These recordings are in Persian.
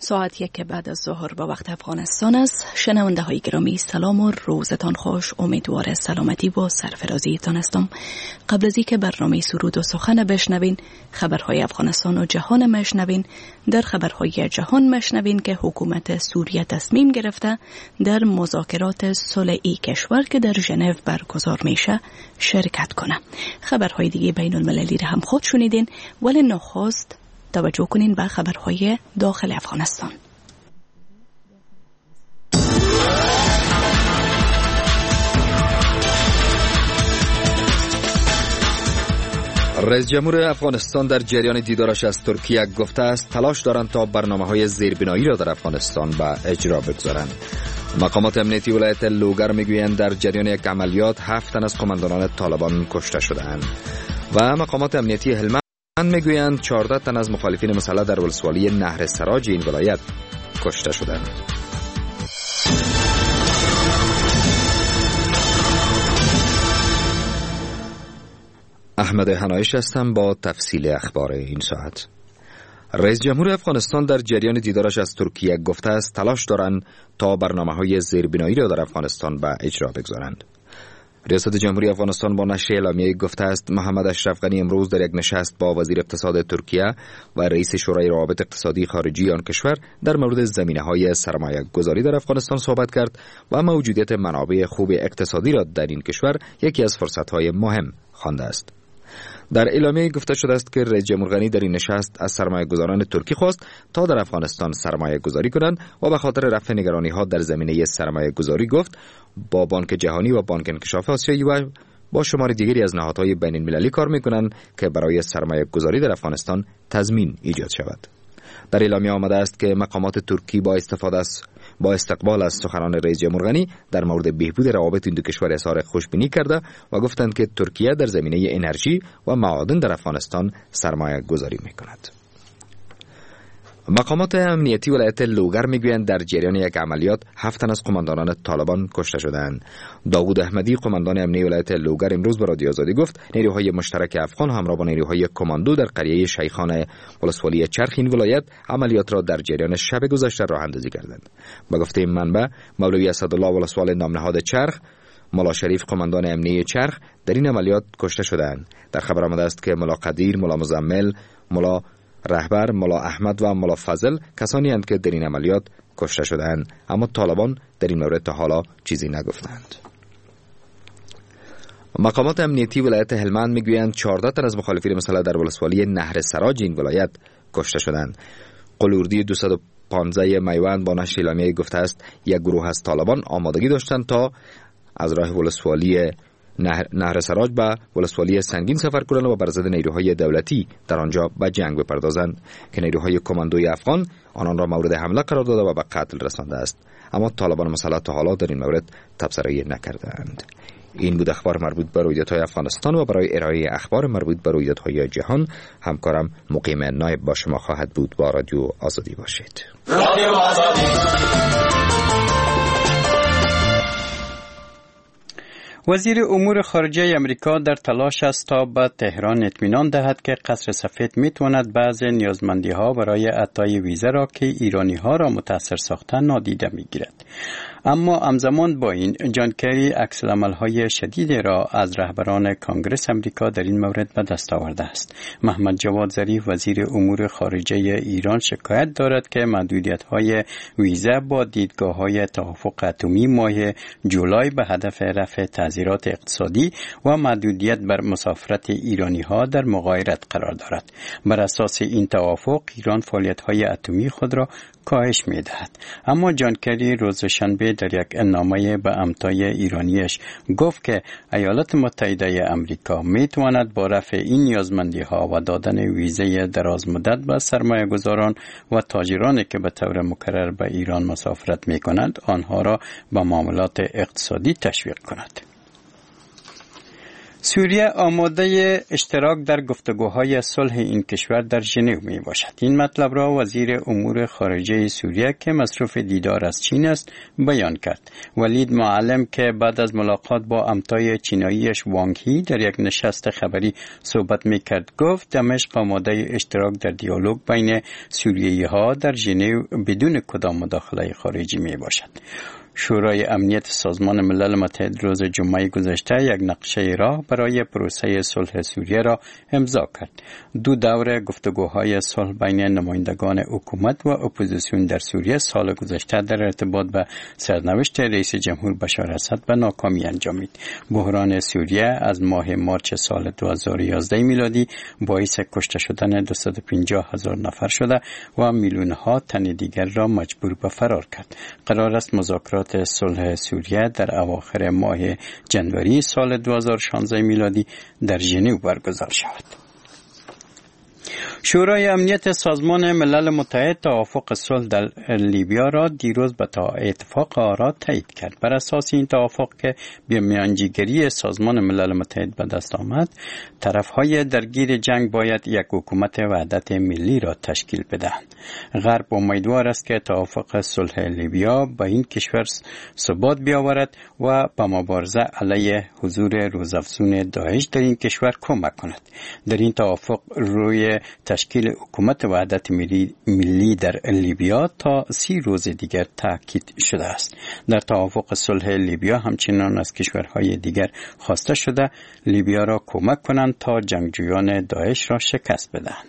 ساعت 1 بعد از ظهر با وقت افغانستان است. شنونده های گرامی سلام و روزتان خوش. امیدوار سلامتی و سرفرازی تان هستم. قبل از اینکه برنامه سرود و سخن بشنوین، خبرهای افغانستان و جهان مشنوین. در خبرهای جهان مشنوین که حکومت سوریه تصمیم گرفته در مذاکرات صلحی کشور که در ژنو برگزار میشه شرکت کنه. خبرهای دیگه بین المللی را هم خود شنیدین، ولی نخست توجه کنین به خبرهای داخل افغانستان. رئیس جمهور افغانستان در جریان دیدارش از ترکیه گفته است تلاش دارند تا برنامه‌های زیربنایی را در افغانستان به اجرا بگذارند. مقامات امنیتی ولایت لوگر میگویند در جریان یک عملیات 7 تن از قماندانان طالبان کشته شده‌اند و مقامات امنیتی هلمند میگویند 14 تن از مخالفین مسلح در ولسوالی نهر سراج این ولایت کشته شدند. احمد حنایش هستم با تفصیل اخبار این ساعت. رئیس جمهور افغانستان در جریان دیدارش از ترکیه گفته است تلاش دارند تا برنامه‌های زیربنایی را در افغانستان به اجرا بگذارند. ریاست جمهوری افغانستان با نشر اعلامیه گفته است محمد اشرف غنی امروز در یک نشست با وزیر اقتصاد ترکیه و رئیس شورای روابط اقتصادی خارجی آن کشور در مورد زمینه‌های سرمایه گذاری در افغانستان صحبت کرد و موجودیت منابع خوب اقتصادی را در این کشور یکی از فرصت‌های مهم خوانده است. در اعلامیه گفته شده است که رئیس جمهور غنی در این نشست از سرمایه‌گذاران ترکی خواست تا در افغانستان سرمایه گذاری کنند و به خاطر رفع نگرانی‌ها در زمینه سرمایه گذاری گفت با بانک جهانی و بانک انکشاف آسیایی و با شمار دیگری از نهادهای بین‌المللی کار می‌کنند که برای سرمایه گذاری در افغانستان تضمین ایجاد شود. در اعلامیه آمده است که مقامات ترکی با استقبال از سخنان رئیس جمهور غنی در مورد بهبود روابط این دو کشور اظهار خوشبینی کرده و گفتند که ترکیه در زمینه انرژی و معادن در افغانستان سرمایه گذاری می‌کند. مقامات امنیتی ولایت لوگر میگویند در جریان یک عملیات 7 تن از قماندانان طالبان کشته شدند. داوود احمدی قماندان امنیتی ولایت لوگر امروز به رادیو آزادی گفت نیروهای مشترک افغان همراه با نیروهای کماندو در قریه شیخان ولسوالی چرخ این ولایت عملیات را در جریان شب گذشته راه اندازی کردند. به گفته منبع مولوی اسدالله ولسوال نامنهاد چرخ، ملا شریف قماندان امنیتی چرخ در این عملیات کشته شدند. در خبر آمده است که ملا قدیر، ملا مزمل، ملا رهبر، ملا احمد و ملا فضل کسانی هستند که در این عملیات کشته شدند، اما طالبان در این مورد تا حالا چیزی نگفتند. مقامات امنیتی ولایت هلمند میگویند 14 تن از مخالفین مسلح در ولسوالی نهر سراج این ولایت کشته شدند. قلوردی 215 میوند با نشر اعلامیه گفته است یک گروه از طالبان آمادگی داشتند تا از راه ولسوالی نهر سراج به ولسوالی سنگین سفر کنند و بر ضد نیروهای دولتی در آنجا به جنگ بپردازند که نیروهای کماندوی افغان آنان را مورد حمله قرار داده و به قتل رسانده است، اما طالبان مسلح تا حالا در این مورد تبصره نکردند. این بود اخبار مربوط به رویدادهای افغانستان و برای ارائه اخبار مربوط به رویدادهای جهان همکارم مقیم نایب با شما خواهد بود. با رادیو آزادی باشید. رادیو آزادی. وزیر امور خارجه امریکا در تلاش است تا به تهران اطمینان دهد که قصر سفید میتواند بعض نیازمندی‌ها برای اعطای ویزا را که ایرانی‌ها را متاثر ساختند نادیده میگیرد. اما همزمان با این جان کری عکس‌العمل‌های شدید را از رهبران کانگرس امریکا در این مورد به دست آورده است. محمد جواد ظریف وزیر امور خارجه ایران شکایت دارد که محدودیت‌های ویزا با دیدگاه‌های توافق اتمی ماه جولای به هدف رفع تعزیرات اقتصادی و محدودیت بر مسافرت ایرانی‌ها در مغایرت قرار دارد. بر اساس این توافق ایران فعالیت‌های اتمی خود را کاهش می‌دهد. اما جان کری روز شنبه در یک اعلامیه به همتای ایرانیش گفت که ایالات متحده امریکا می‌تواند با رفع این نیازمندی‌ها و دادن ویزای دراز مدت به سرمایه‌گذاران و تاجرانی که به طور مکرر به ایران مسافرت می‌کنند آنها را به معاملات اقتصادی تشویق کند. سوریه آماده اشتراک در گفتگوهای صلح این کشور در ژنو می باشد. این مطلب را وزیر امور خارجه سوریه که مصروف دیدار از چین است بیان کرد. ولید معلم که بعد از ملاقات با همتای چیناییش وانگ هی در یک نشست خبری صحبت می کرد گفت دمشق آماده اشتراک در دیالوگ بین سوریه‌ای ها در ژنو بدون کدام مداخله خارجی می باشد. شورای امنیت سازمان ملل متحد روز جمعه گذشته یک نقشه راه برای پروسه صلح سوریه را امضا کرد. 2 دوره گفتگوهای صلح بین نمایندگان حکومت و اپوزیسیون در سوریه سال گذشته در ارتباط به سرنوشت رئیس جمهور بشار اسد به ناکامی انجامید. بحران سوریه از ماه مارچ سال 2011 میلادی باعث کشته شدن 250,000 نفر شده و میلیون‌ها تن دیگر را مجبور به فرار کرد. قرار است مذاکرات صلح سوریه در اواخر ماه جنوری سال 2016 میلادی در ژنو برگزار شود. شورای امنیت سازمان ملل متحد توافق صلح در لیبیا را دیروز به اتفاق آرا تایید کرد. بر اساس این توافق که به میانجیگری سازمان ملل متحد به دست آمد، طرفهای درگیر جنگ باید یک حکومت وحدت ملی را تشکیل بدهند. غرب امیدوار است که توافق صلح لیبیا به این کشور ثبات بیاورد و به مبارزه علیه حضور روزافزون داعش در این کشور کمک کند. در این توافق روی تشکیل حکومت وحدت ملی در لیبیا تا 30 روز دیگر تاکید شده است. در توافق صلح لیبیا همچنان از کشورهای دیگر خواسته شده لیبیا را کمک کنند تا جنگجویان داعش را شکست بدهند.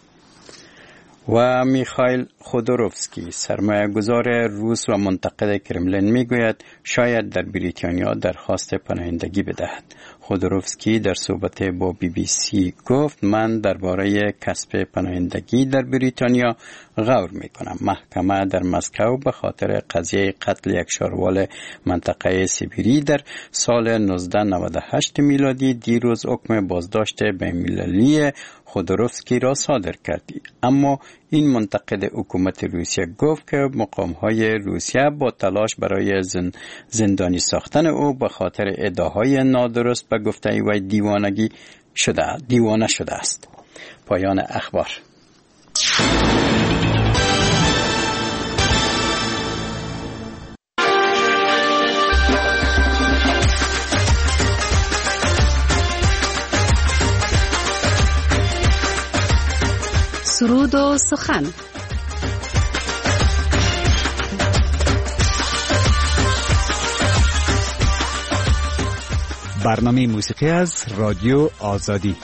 و میخائیل خودروفسکی سرمایه‌گذار روس و منتقد کرملین میگوید شاید در بریتانیا درخواست پناهندگی بدهد. خودروفسکی در صحبت با BBC گفت من درباره کسب پناهندگی در بریتانیا غور میکنم. محکمه در مسکو به خاطر قضیه قتل یک شاروال منطقه سیبیری در سال 1998 میلادی دیروز حکم بازداشت بین‌المللی خودروفسکی را صادر کرد. اما این منتقد حکومت روسیه گفت که مقام‌های روسیه با تلاش برای زندانی ساختن او به خاطر ادعاهای نادرست به گفته وی دیوانه شده است. پایان اخبار. سرود و سخن. برنامه موسیقی از رادیو آزادی.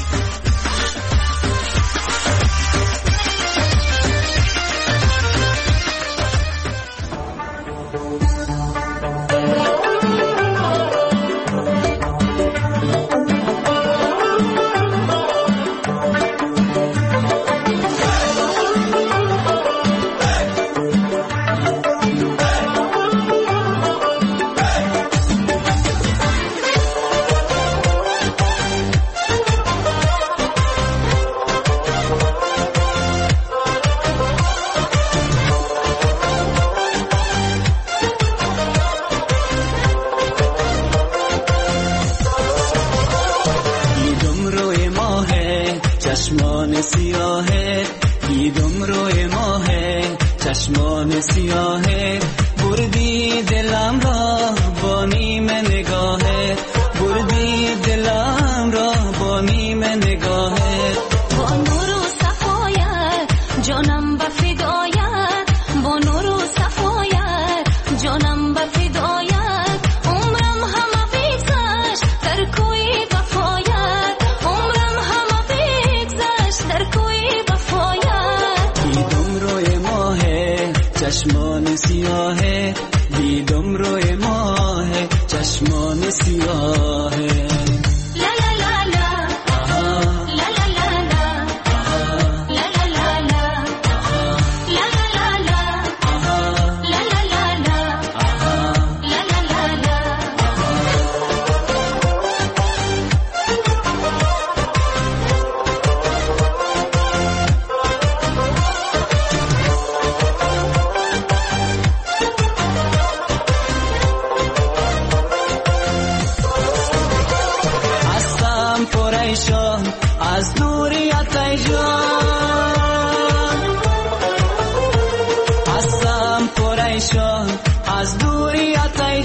چشمان سیاهت دیدم روی ماهت، چشمان سیاهت بردی دلم را با نیم نگاهت، بردی دلم را با نیم نگاهت. با نور و صفایت جانم به فدایت، با نور و صفایت جانم به فدایت. عمرم همه بگذشت در کوی وفایت، عمرم همه بگذشت در کوی وفایت. دیدم روی ماهت چشمان سیاهت، دیدم روی ماهت چشمان سیاهت. پریشان از دوریت ای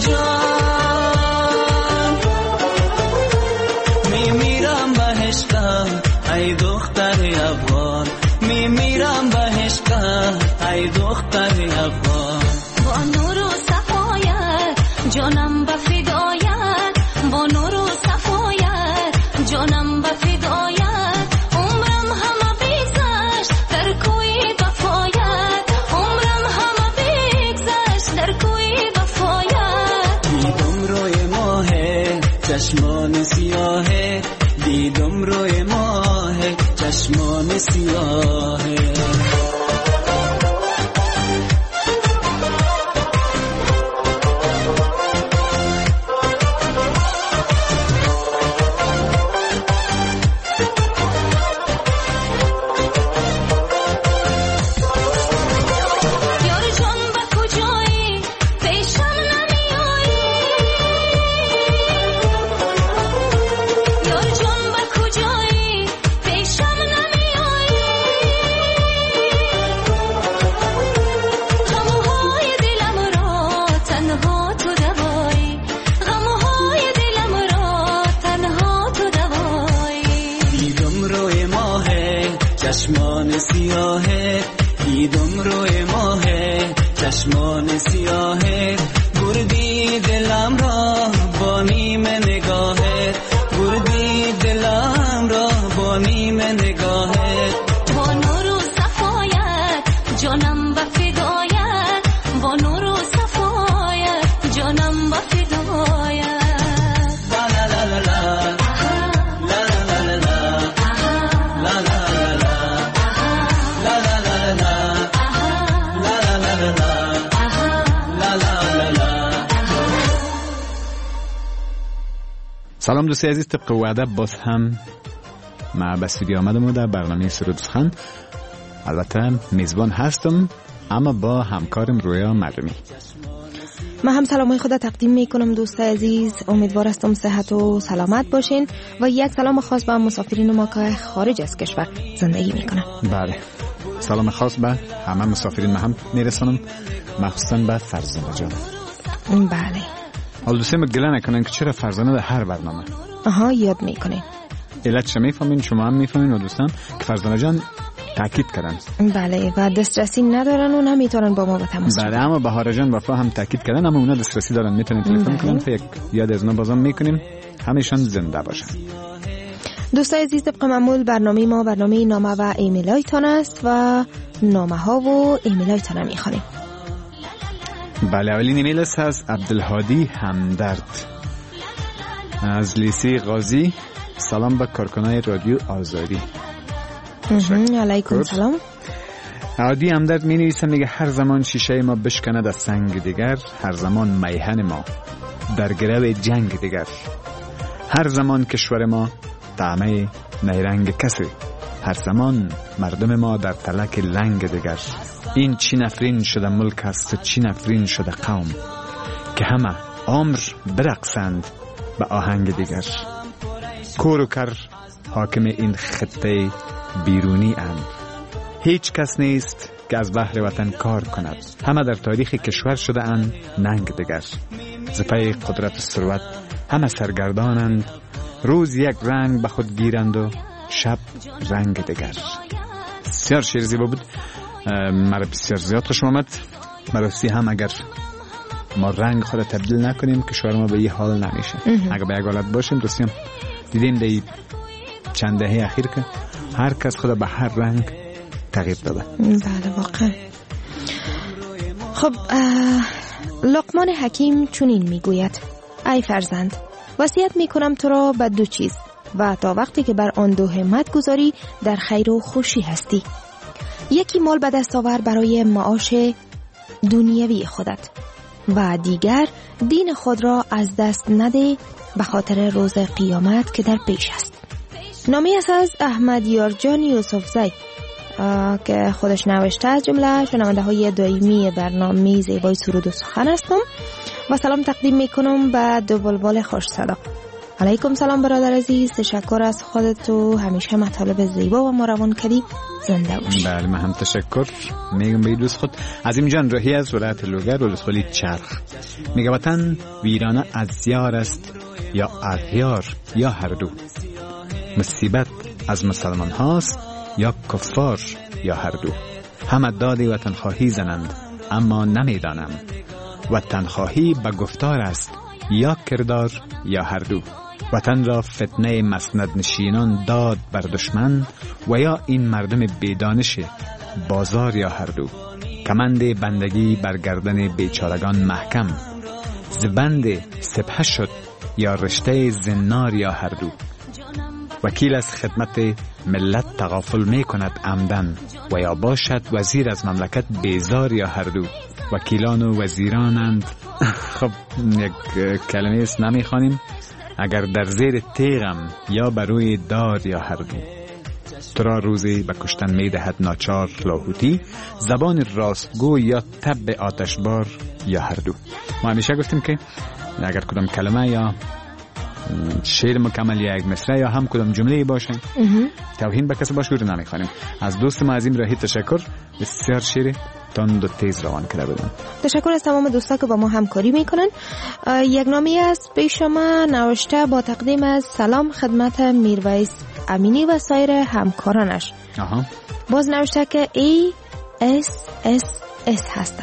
جان. میمیرم به عشقت ای دختر افغان، میمیرم به عشقت ای دختر افغان. با نور و صفایت جانم به فدایت، با نور و صفایت جانم به فدایت. عمرم همه بگذشت در کوی وفایت، عمرم همه بگذشت در کوی وفایت. دیدم روی ماه چشمان سیاه، دیدم روی ماه چشمان سیاه. چشمان سیاه، دیدم روی ماه چشمان سیاه. بردی دلم را با نیم نگاهت، بردی دلم را با نیم نگاهت. با نور و صفایت جانم به فدایت، با نور و صفایت جانم به فدایت. لا لا لا لا لا لا لا لا لا. سلام دوستای عزیز، طبق وعده باز هم ما به استودیو آمدم و در برنامه سرود و سخن. البته میزبان هستم اما با همکارم رویا معلومی. من هم سلامای خود تقدیم میکنم دوستای عزیز، امیدوار هستم صحت و سلامت باشین و یک سلام خاص به مسافرین ما که خارج از کشور زندگی میکنن. بله، سلام خاص به همه مسافرین هم میرسانم، مخصوصا به فرزانه جان. بله، حالا دوستای ما گله نکنن که چرا فرزانه در هر برنامه یاد میکنه. علتش میفهمین، شما هم میفهمین و دوستان که فرزانه جان تاکید کردن. بله، و دسترسی ندارن و نمیتونن با ما به تماس. بله، اما بهار جان وفا هم تاکید کردن، اما اونا دسترسی دارن، میتونن تلفن کنن. فکر یاد از اونا بازم میکنیم همیشان زنده باشن. دوستای عزیز، طبق معمول برنامه ما برنامه نامه و ایمیل هایتان است و نامه ها و ایمیل هایتان هم میخوانیم. بله، اولین ایمیل است از عبدالهادی همدرد از لیسی غازی. سلام به کارکنای رادیو آزادی. علیکم سلام. عادی همدرد می نویسه، میگه هر زمان شیشه ما بشکند از سنگ دیگر، هر زمان میهن ما در گرو جنگ دیگر، هر زمان کشور ما طعمه نیرنگ کسی، هر زمان مردم ما در تلک لنگ دیگر. این چی نفرین شده ملک است، چی نفرین شده قوم، که همه عمر برقصند به آهنگ دیگر. کور و کر حاکم این خطه بیرونی اند، هیچ کس نیست که از بحر وطن کار کند، همه در تاریخ کشور شده اند ننگ دیگر. ز پی قدرت و ثروت همه سرگردانند، روز یک رنگ به خود گیرند و شب رنگ دیگر. بسیار شعر زیبا بود، مرا بسیار زیاد خوشم آمد. براستی هم اگر ما رنگ خود تبدیل نکنیم کشور ما به یه حال نمیشه. اگر به یک حالت باشیم دوستیم، دیدیم در چند دهه اخیر که هر کس خود به هر رنگ تغییر داده. بله واقعا. خب لقمان حکیم چنین میگوید: ای فرزند، وصیت میکنم تو را به دو چیز و تا وقتی که بر آن دو همت گذاری در خیر و خوشی هستی. یکی مال به دست آور برای معاش دنیوی خودت و دیگر دین خود را از دست نده به خاطر روز قیامت که در پیش است. نامی است از احمد یارجان یوسفزی که خودش نوشته. از جمله شنونده های دائمی برنامه زیبای سرود و سخن هستم و سلام تقدیم میکنم به دو بلبل خوش صدا. علیکم سلام برادر عزیز، تشکر از خودت و همیشه مطالب زیبا و ما روان کردی. زنده باشی. بله من هم تشکر میگم به دوست خود. عظیم جان راهی از ولایت لوگر ولسوالی چرخ میگه وطن ویرانه از یار است یا اغیار یا هر دو، مصیبت از مسلمان هاست یا کفار یا هر دو، همه داد وطن خواهی زنند اما نمیدانم وطن خواهی به گفتار است یا کردار یا هر دو، وطن را فتنه مسند نشینان داد بر دشمن و یا این مردم بیدانش بازار یا هر دو، کمند بندگی بر گردن بیچارگان محکم، زبند سپه شد یا رشته زنار یا هر دو، وکیل از خدمت ملت تغافل می کند عمدن و یا باشد وزیر از مملکت بیزار یا هر دو، وکیلان و وزیرانند. خب یک کلمه است نمیخوانیم. اگر در زیر تیغم یا بروی دار یا هر دو، تو را روزی به کشتن می دهد ناچار لاهوتی، زبان راستگو یا تب آتشبار یا هر دو. ما همیشه گفتیم که اگر کدام کلمه یا شعر مکمل یا یک مصرع یا هم کدام جمله باشه توهین به کسی باشه رو نمیخوانیم. از دوست ما عظیم راهی تشکر، بسیار شعر تند و تیز روان کرده بودن. تشکر از تمام دوستا که با ما همکاری میکنن. یک نامه است پیش ما نوشته با تقدیم از سلام خدمت میرویس امینی و سایر همکارانش. باز نوشته که ASSS هستم.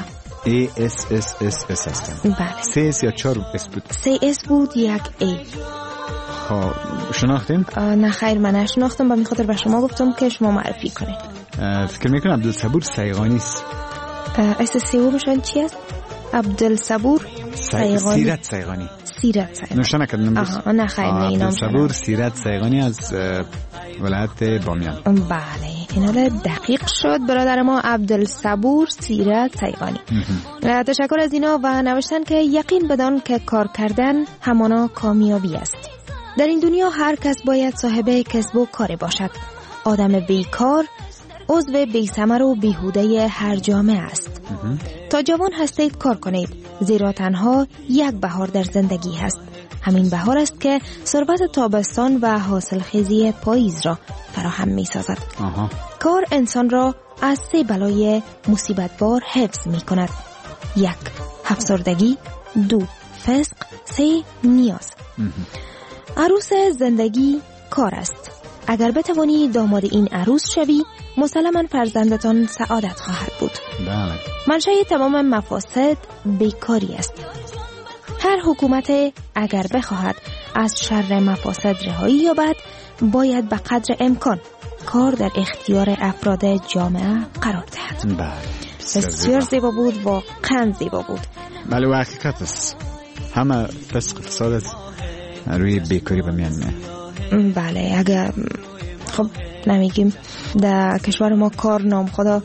ASSS هستم. بله. 3 یا 4 اس بود. 3 اس بود، یک A. خب شناختین؟ نه خیر من نشناختم، به می خاطر به شما گفتم که شما معرفی کنید. فکر میکنم عبدالصبور سیغانی است. اس سیومشون چی است؟ عبدالصبور سیغانی. سیرت سیغانی. سیرت سیغانی. نوشته نکردم. نه خیر نه اینام. عبدالصبور سیرت سیغانی از ولایت بامیان. بله اینال دقیق شد برادر ما، عبدالصبور سیرت سیغانی. تشکر از اینا و نوشتن که یقین بدان که کار کردن همانا کامیابی است. در این دنیا هر کس باید صاحب کسب و کار باشد. آدم بیکار عضو بی‌ثمر و بیهوده هر جامعه است. تا جوان هستید کار کنید، زیرا تنها یک بهار در زندگی هست. همین بهار است که ثروت تابستان و حاصلخیزی پاییز را فراهم می سازد. کار انسان را از 3 بلای مصیبت بار حفظ می کند. 1. افسردگی، 2. فسق، 3. نیاز. عروس زندگی کار است. اگر بتوانی داماد این عروس شوی، مسلماً فرزندتان سعادت خواهد بود. بله. منشأ تمام مفاسد بیکاری است. هر حکومت اگر بخواهد از شر مفاسد رهایی یابد، باید به قدر امکان کار در اختیار افراد جامعه قرار دهد. بله. بسیار زیبا بود، واقعاً زیبا بود. بله و حقیقت است. همه فسق فساد است روی بیکاری به میان میاد. بله اگر خب نمیگیم در کشور ما کار نام خدا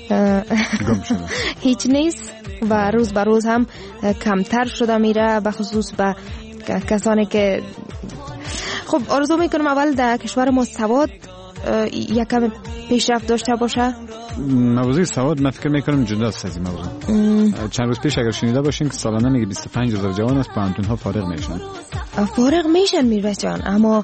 گم شده هیچ نیست و روز به روز هم کمتر شده میره، به خصوص به کسانی که خب آرزو میکنم اول در کشور ما سواد یکم پیشرفت داشته باشه. موضوع سواد من فکر میکنم جداست از این موضوع. چند روز پیش اگر شنیده باشین که سالانه میگه 25,000 جوان از پانتونها فارغ میشن. فارغ میشن میرویس جان، اما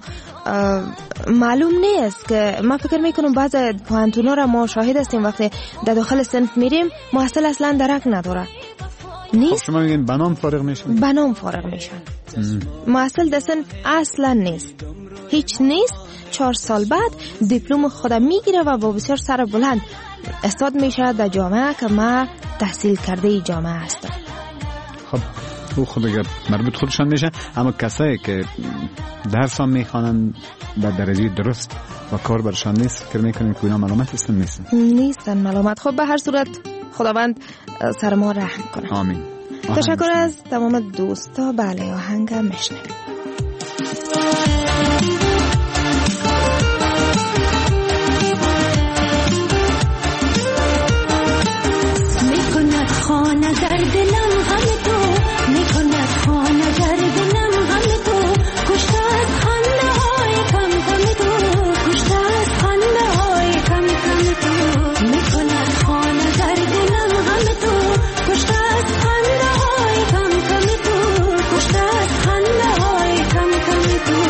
معلوم نیست که من فکر میکنم بعض پانتونا را ما شاهد هستیم وقتی در داخل صنف میریم محصل اصلا درک نداره. نیست. خب شما میگین بنام فارغ میشن؟ بنام فارغ میشن. محصل در صنف اصلا نیست، هیچ نیست. 4 سال بعد دیپلم خود میگیره و با بسیار سر بلند استاد میشه در جامعه که ما تحصیل کرده جامعه هستم. خب او خود اگر مربوط خودشان میشه، اما کسایی که درس هم میخوانن در درجه درست و کار برشان نیست، فکر میکنین که اونا ملامت هستن؟ نیستن ملامت. خب به هر صورت خداوند سر ما رحم کنه. آمین. تشکر از تمام دوستا. بله آهنگ میشنویم. میکند خانه در دلم غم تو، میکند خانه در دلم غم تو، کشته از خنده های کم کم تو، کشته از خنده های کم کم تو، میکند خانه در دلم غم تو، کشته از خنده های کم کم تو، کشته از خنده های کم کم تو.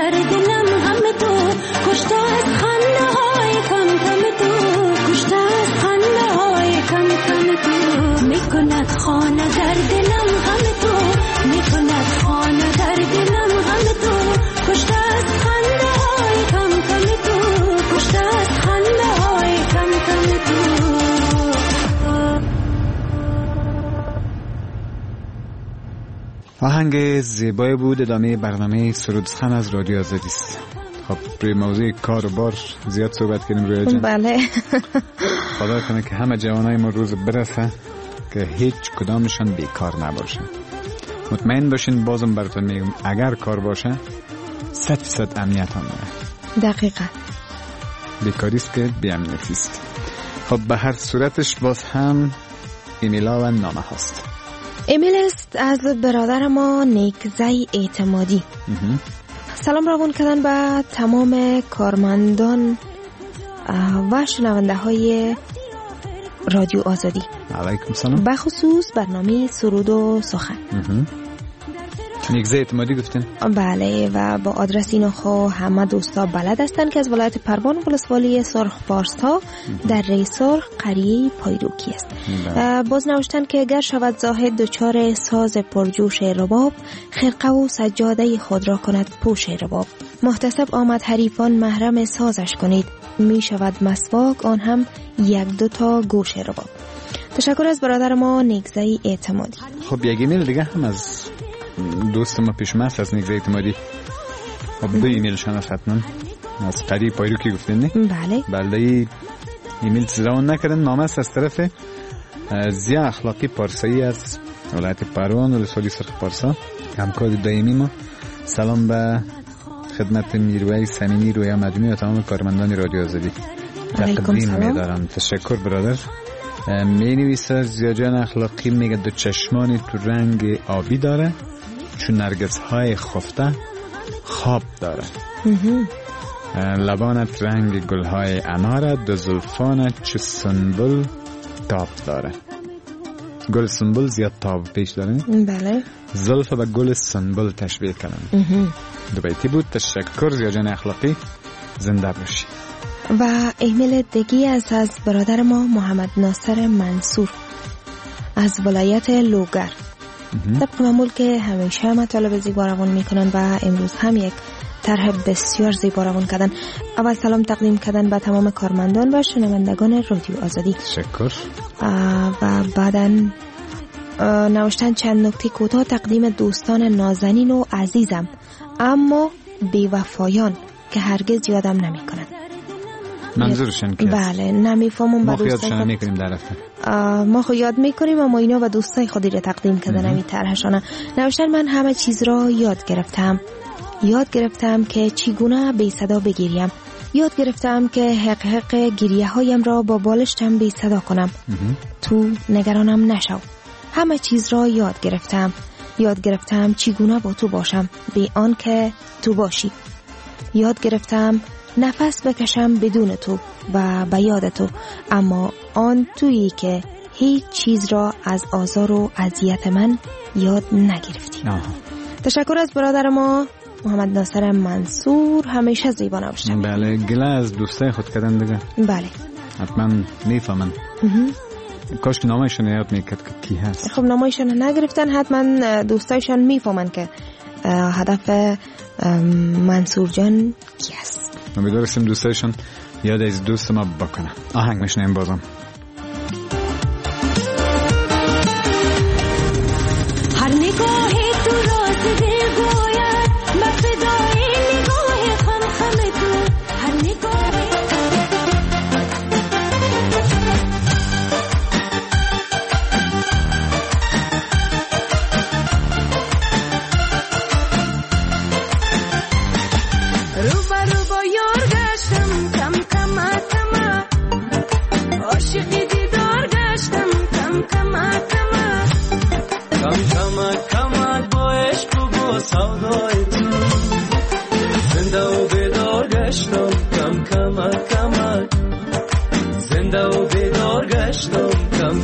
در دلم غم تو کشته از خنده های کم کم تو کشته از خنده های کم کم تو میکند خانه در دلم غم تو میکند خانه در دلم غم تو کشته از خنده های کم کم تو کشته از خنده های کم کم تو. آهنگ زیبای بود. ادامه برنامه سرود سخن از رادیو آزادی است. خب روی موضوع کار و بار زیاد صحبت کردیم روی جان. بله. خدا کنه که همه جوانای ما روز برسه که هیچ کدامشان بیکار نباشه. مطمئن باشین بازم براتون میگم اگر کار باشه 100% امنیت هم داره. دقیقاً. بیکاری است که بی امنیتی است. خب به هر صورتش باز هم ایمیلا و نامه هست. ایمیل است از برادر ما نیکزی اعتمادی. سلام روان کردن به تمام کارمندان و شنونده های رادیو آزادی. علیکم سلام. به خصوص برنامه سرود و سخن. نیکزی اعتمادی گفتن؟ بله و با آدرس اینو خو همه دوستا بلد هستن که از ولایت پروان ولسوالی سرخ پارسا در ری سرخ قریه پایروکی است. باز نوشتن که اگر شود زاهد دچار ساز پرجوش رباب خرقه و سجاده خود را کند پوش رباب محتسب آمد حریفان محرم سازش کنید می شود مسواک آن هم 1-2 تا گوش رباب. تشکر از برادر ما نیکزی اعتمادی. خب یک ایمیل دیگه هم از دوست ما پیش مست از نیکزی اعتمادی. خب 2 ایمیلشان از حتما از قریه پایروکی گفتن نه؟ بله. ایمیل چیزاون نکردن. نامه است از طرف زیا اخلاقی پارسایی از ولایت پروان ولسوالی سرخ پارسا همکار دائمی ما. سلام به خدمت میرویس امینی رویا مجموعی و تمام کارمندان رادیو آزادی تقدیم می‌دارم. تشکر برادر. می نویسه زیا جان اخلاقی میگه دو چشمانی تو رنگ آبی داره چون نرگس های خفته خواب داره. لبانت رنگ گل های اناره دو زلفانت چو سنبل تاب داره. گل سنبل زیاد تاب پیش داره. بله. زلف به گل سنبل تشبیه کردن. دو بیتی بود. تشکر زیا جان اخلاقی. زنده باشی. و ایمیل دیگی از برادر ما محمد ناصر منصور از ولایت لوگر. طبق معمول که همیشه مطالب زیبا روان میکنن و امروز هم یک طرح بسیار زیبا روان کردن. اول سلام تقدیم کردن به تمام کارمندان و شنوندگان رادیو آزادی. تشکر. و بعداً نوشتن چند نکته کوتاه تقدیم دوستان نازنین و عزیزم اما بی‌وفایان که هرگز یادم نمیکنن. منظورشن که بله نمیفهمم. ما یادشان میکنیم در رفته. ما خو یاد میکنیم اما اینا و دوستای خودی رو تقدیم کردن همین طرحشانه. نوشتن من همه چیز را یاد گرفتم که چگونه بی صدا بگیریم. یاد گرفتم که حق حق گریه هایم را با بالشتم بی صدا کنم. تو نگرانم نشو. همه چیز را یاد گرفتم چگونه با تو باشم بی آن که تو باشی. یاد گرفتم نفس بکشم بدون تو و به یاد تو اما آن تویی که هیچ چیز را از آزار و اذیت من یاد نگرفتی. تشکر از برادر ما محمد ناصر منصور. همیشه زیبا نوشتن. بله. گله از دوستای خود کردن دیگه. بله حتما میفهمن. کاش که نامایشون یاد میکرد که کی هست. خب نامایشون نگرفتن. حتما دوستایشان میفهمن که هدف منصور جان کی هست. امیدوارم دوستایشان یاد از دوست ما بکنه. آهنگ میشنیم بازم. هر نگاهی تو راز دل گوید من فدای نگاه خم خم تو. هر نگاهی رو با یار گشتم کم کم عاشقی دیدار گشتم کم کم با عشق و با سودای تو زنده و بیدار گشتم کم زنده و بیدار گشتم کم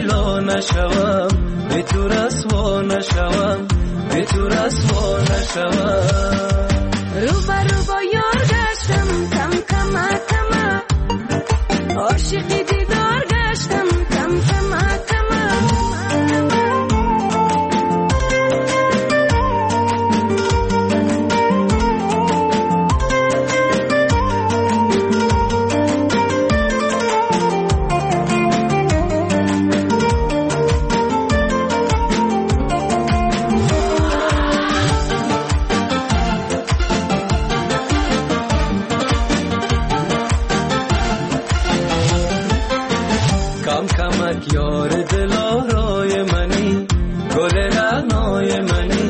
لیلا نشوم، به تو رسوا نشوم، به تو رسوا نشوم. رو با یار گشتم کم کم کم، عاشقی دیدار گشتم کم کم کم. یار دلارای منی، گل رعنای منی،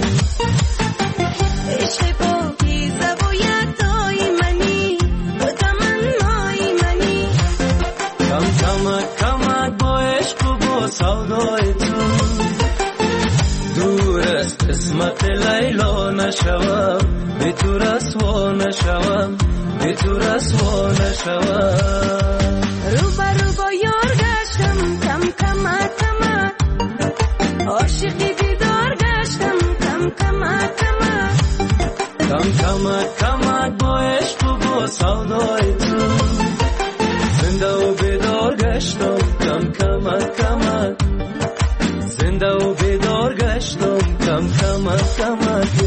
عشق پاکیزه و یکتای منی، و تمنای منی. کم کمک کمک با عشق و با سودای تو، دور از قسمت لیلا نشوم، به تو رسوا نشوم، به تو رسوا نشوم. رو با یار گشتم کم کم کم، عاشقی دیدار گشتم کم کم کم. کم کمک کمک با عشق و با سودای تو، زنده و بیدار گشتم کم کمک کمک، زنده و بیدار گشتم کم کمک کمک.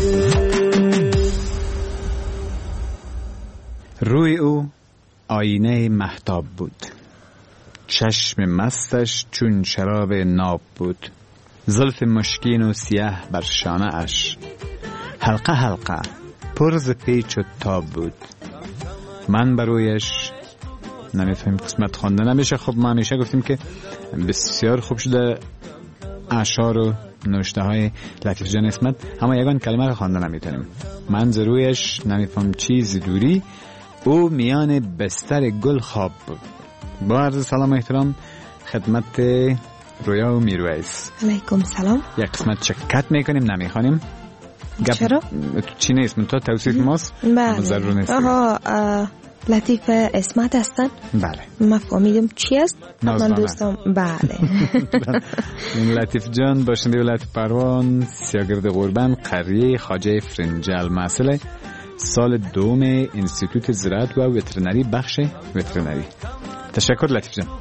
روی او آینه مهتاب بود، چشم مستش چون شراب ناب بود، زلف مشکین و سیاه بر شانه اش، حلقه حلقه پرز پیچ و تاب بود. من برویش نمیفهم قسمت خوانده نمیشه. خب ما همیشه گفتیم که بسیار خوب شده اشعار و نوشته های لطیف جان اسمت، اما یگان کلمه رو خوانده نمیتونیم. من زرویش نمیفهم چیزی دوری، او میان بستر گل خواب بود. با عرض سلام و احترام خدمت رویا و میرویس. علیکم سلام. یک قسمت چکت میکنیم نمیخوانیم. چرا؟ تو چی نیست؟ من تو توصیف ماست؟ بله. ضرور نیست. لطیف اسمت هستن؟ بله. ما فهمیدم چی است؟ من نازدانه. دوستم بله. این لطیف جان باشنده ولایت پروان، سیاگرد قربان، قریه خواجه فرنجل، مسئله سال دوم انستیتوت زراعت و وترنری، بخش وترنری. تشکر لطیف جان.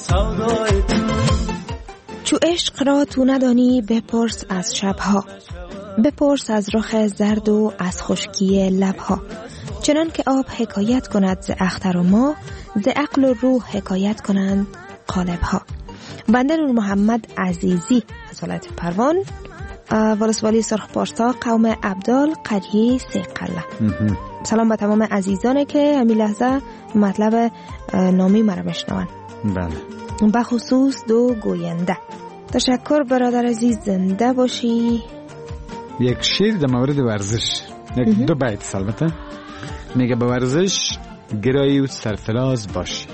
چو عشق را تو ندانی بپرس از شبها، بپرس از رخ زرد و از خشکی لبها. چنان که آب حکایت کند ز اختر و ما، ز عقل و روح حکایت کنند قالبها. بنده نور محمد عزیزی از ولایت پروان، ولسوالی سرخ پارسا، قوم عبدال، قریه سیقله. سلام به تمام عزیزانه که همین لحظه مطلب نامی مرا بشنون. بله. به خصوص دو گوینده. تشکر برادر عزیز، زنده باشی. یک شعر در مورد ورزش، یک دو بیت البته، میگه به ورزش گرایی و سرفراز باشی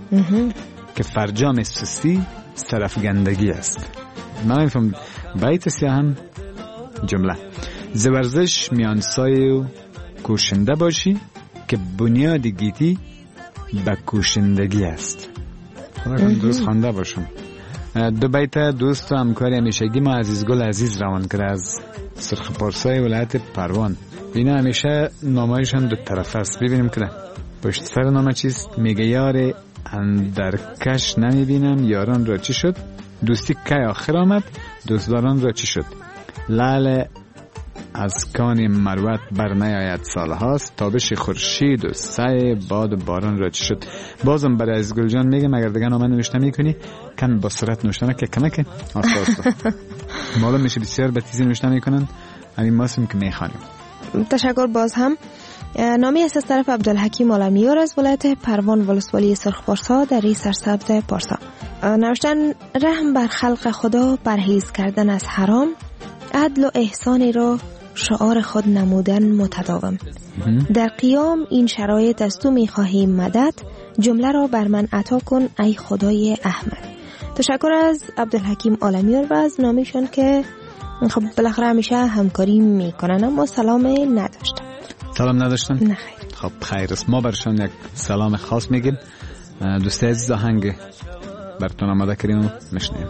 که فرجام سستی سرافگندگی است. من میفهم بیت سیاهم جمله ز ورزش میانسای و کوشنده باشی که بنیاد گیتی به کوشندگی است. خدا کنه درست خوانده باشم. دو بیت دوست و همکار همیشگی ما عزیزگل عزیز روان کرده از سرخ پارسای ولایت پروان. اینا همیشه نامه‌اش هم دو طرف است. ببینیم که پشت سر نامه چیست؟ میگه یار اندرکش نمیبینم یاران را چی شد، دوستی که آخر آمد دوستداران را چی شد، لعل از کان مروت بر نیاید سالهاست، تابش خورشید و سعی باد و باران را چی شد. بازم برای از گل جان میگم اگر دیگه نامه نوشته میکنی کم با سرعت نوشته نکه کمکه آستا معلوم میشه بسیار به تیزی نوشته میکنن. همین ماسم که میخوانیم. تشکر. باز هم نامی است از طرف عبدالحکیم عالمیار از ولایت پروان، ولسوالی سرخ پارسا در ری سرسبز پارسا. نوشتن رحم بر خلق خدا، پرهیز کردن از حرام، عدل و احسانی را شعار خود نمودن متداوم. در قیام این شرایط از تو میخواهیم مدد، جمله را بر من عطا کن ای خدای احمد. تشکر از عبدالحکیم عالمیار و از نامیشان که خب بالاخره همیشه همکاری میکنن اما سلام نداشتن. سلام نداشتن؟ نه خیر. خب خیر است. ما برشان یک سلام خاص میگیم. دوست عزیز آهنگ براتون آماده کردیم و میشنیم.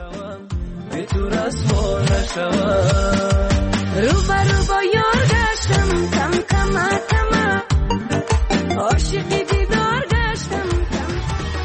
روبا یار گشتم کم کم کم عاشقی دیدار گشتم کم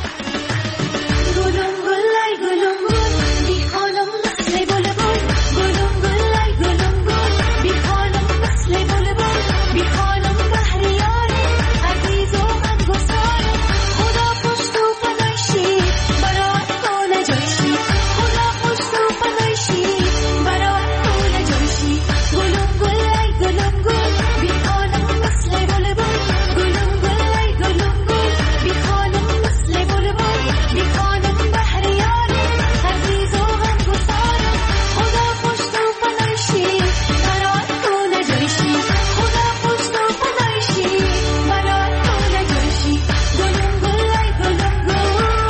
گلم گلای گلم گل بی خانم مثل بلبل گلم گلای گلم گل بی خانم مثل بلبل بی خانم بهریاره عزیز و غمگساره خدا پشت و پناهشی برات کنه جایشی خدا پشت و پناهشی برات کنه جایشی گلم گلای گلم گل بی خانم مثل بلبل گلم گلای گلم گل بی خانم مثل بلبل بی خانم بهریاره عزیز و غمگساره خدا پشت و پناهشی برات کنه جایشی خدا پشت و پناهشی برات کنه جایشی گلم گلای گلم گل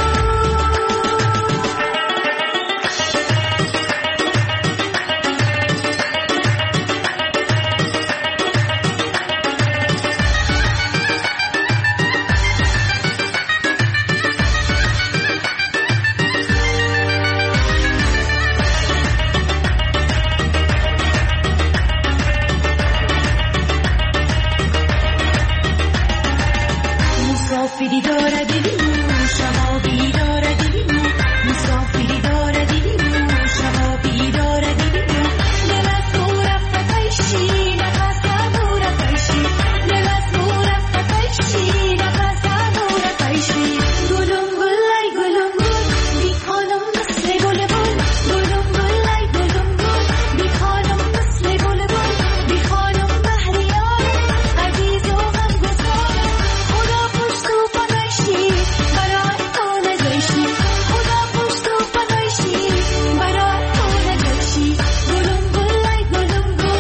مسافری داره دلیمو شبابی داره دلیمو مسافری داره دلیمو شبابی داره دلیمو دلت تو رفت پیشی نفس تو رفت پیشی دلت تو رفت پیشی نفس تو رفت پیشی گلم گلای گلم گل بی خانم مثل بلبل گلم گلای گلم گل بی خانم مثل بلبل بی خانم بهریاره عزیز و غمگساره خدا پشت و پناهشی برات کنه جایشی خدا پشت و پناهشی برات کنه جایشی گلم گلای گلم گل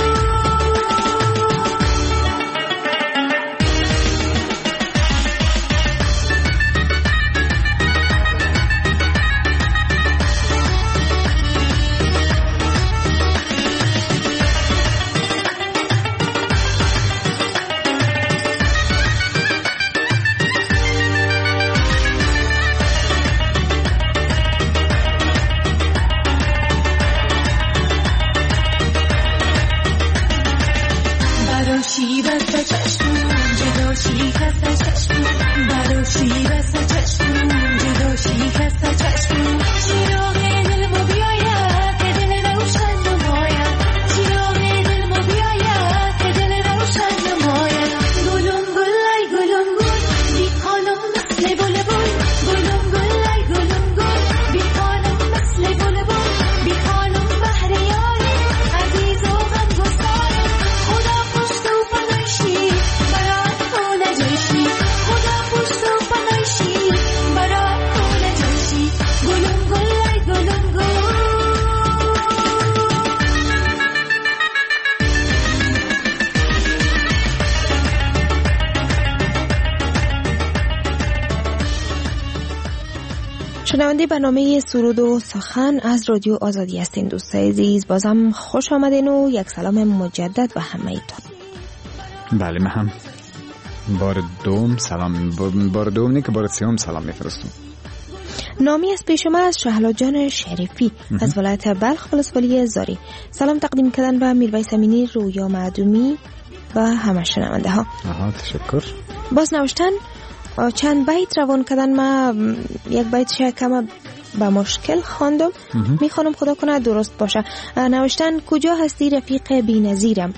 براشی بسته چشمون جداشی کسته چشمون براشی بسته چشمون جداشی کسته چشمون چراغ دلمو بیاید که دل روشن نماید چراغ دلمو بیاید که دل روشن نماید گلم گلای گلم گل بی خانم مثل بلبل گلم گلای گلم گل بی خانم مثل بلبل بی خانم بهریاره عزیز و غمگساره خدا پشت و پناهشی برات کنه جایشی خدا پشت و پناهشی برات کنه جایشی گلم گلای گلم گل شنونده برنامه سرود و سخن از رادیو آزادی هستین. دوستای عزیز بازم خوش آمدین و یک سلام مجدد به همه ایتون. بله من هم بار دوم سلام، بار دوم نه که بار سوم سلام میفرستم. نامی از پیش ما از شهلا جان شریفی از ولایت بلخ ولسوالی زاری. سلام تقدیم کردن به میرویس امینی، رویا معدومی و همه شنونده ها. تشکر. باز نوشتن چند بیت روان کردن. ما یک بیت کم با مشکل خواندم، میخوانم خدا کنه درست باشه. نوشتن کجا هستی رفیق بی‌نظیرم،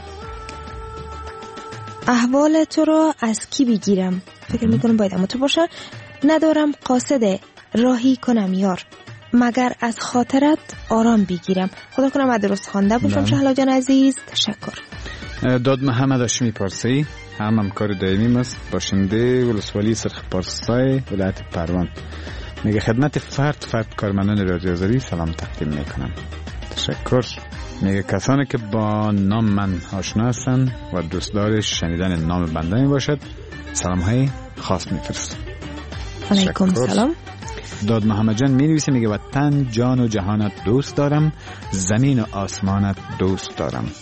احوال تو را از کی بگیرم. فکر میکنم باید اما تو باشه. ندارم قاصد راهی کنم یار، مگر از خاطرت آرام بگیرم. خدا کنه من درست خوانده باشم. شهلا جان عزیز تشکر. داد محمد هاشمی پارسی هم همکار دائمی است، باشنده ولسوالی سرخ پارسای ولایت پروان. میگه خدمت فرد کارمندان رادیو آزادی سلام تقدیم میکنم. تشکر. میگه کسانی که با نام من آشنا هستند و دوست دار شنیدن نام بنده می باشد سلام های خاص میفرستم. علیکم سلام. داد محمد جان می نویسه، میگه وطن جان و جهانت دوست دارم، زمین و آسمانت دوست دارم.